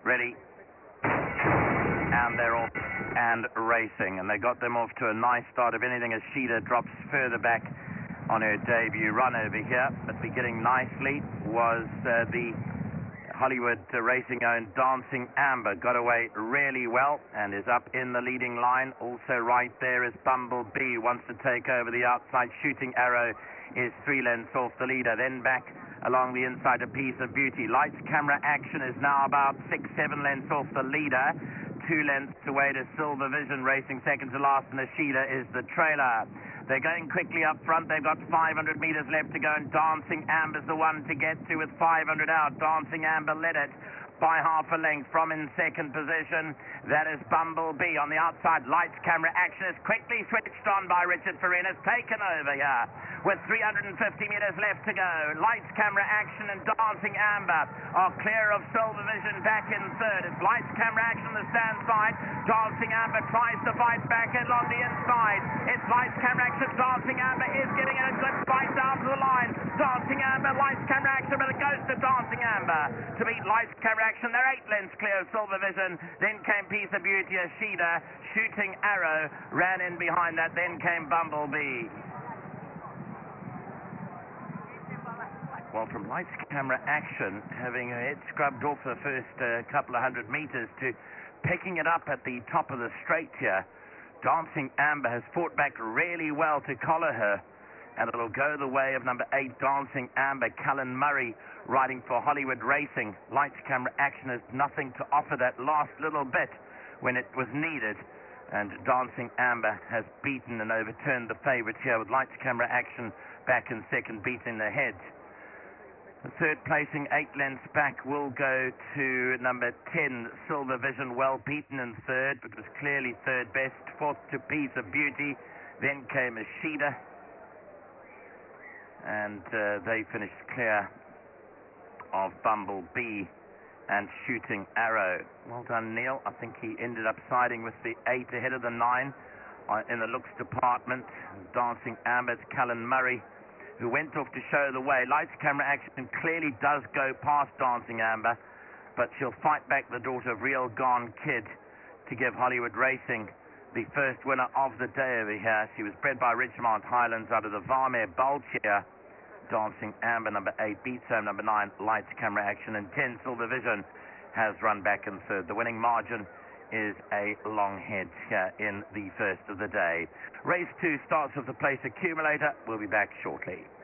ready, and they're off and racing, and they got them off to a nice start. If anything, as Sheeta drops further back on her debut run over here, but beginning nicely was the Hollywood Racing owned Dancing Amber. Got away really well and is up in the leading line. Also right there is Bumblebee, wants to take over the outside. Shooting Arrow is 3 lengths off the leader. Then back along the inside, A Piece of Beauty. Lights Camera Action is now about 6-7 lengths off the leader. 2 lengths away to Silver Vision racing second to last, and Ashida is the trailer. They're going quickly up front. They've got 500 meters left to go, and Dancing Amber's the one to get to with 500 out. Dancing Amber led it by half a length from in second position. That is Bumblebee on the outside. Lights Camera Action is quickly switched on by Richard Farina's taken over here with 350 meters left to go. Lights Camera Action and Dancing Amber are clear of Silver Vision back in third. It's Lights Camera Action on the stand side. Dancing Amber tries to fight back along the inside. It's Lights Camera Action. Dancing Amber is getting a good fight down to the line. Dancing Amber, Lights Camera Action, but it goes to Dancing Amber to beat Lights Camera Action. They're 8 lengths clear of Silver Vision. Then came Piece of Beauty, Ashida. Shooting Arrow ran in behind that. Then came Bumblebee. Well, from Lights Camera Action, having her head scrubbed off the first couple of 100 meters to picking it up at the top of the straight here, Dancing Amber has fought back really well to collar her, and it'll go the way of number 8, Dancing Amber. Cullen Murray riding for Hollywood Racing. Lights Camera Action has nothing to offer that last little bit when it was needed, and Dancing Amber has beaten and overturned the favourites here with Lights Camera Action back in second, beating the heads. The third placing, 8 lengths back, will go to number 10, Silver Vision, well beaten in third, but was clearly third best. Fourth to Piece of Beauty. Then came Ashida, and they finished clear of Bumblebee and Shooting Arrow. Well done, Neil. I think he ended up siding with the 8 ahead of the 9 in the looks department. Dancing Amber's Cullen Murray, who went off to show the way. Lights Camera Action clearly does go past Dancing Amber, but she'll fight back the daughter of Real Gone Kid to give Hollywood Racing the first winner of the day over here. She was bred by Ridgemont Highlands out of the Varmere Bulchier. Dancing Amber, number 8, beats home number 9, Lights Camera Action, and 10, Silver Vision, has run back in third. The winning margin is a long head here in the first of the day. Race 2 starts with the place accumulator. We'll be back shortly.